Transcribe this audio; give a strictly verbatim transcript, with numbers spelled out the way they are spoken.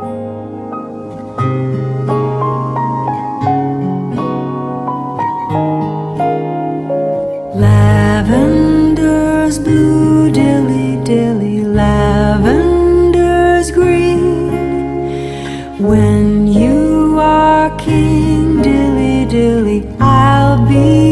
Lavender's blue, dilly dilly, lavender's green. When you are king, dilly dilly, I'll be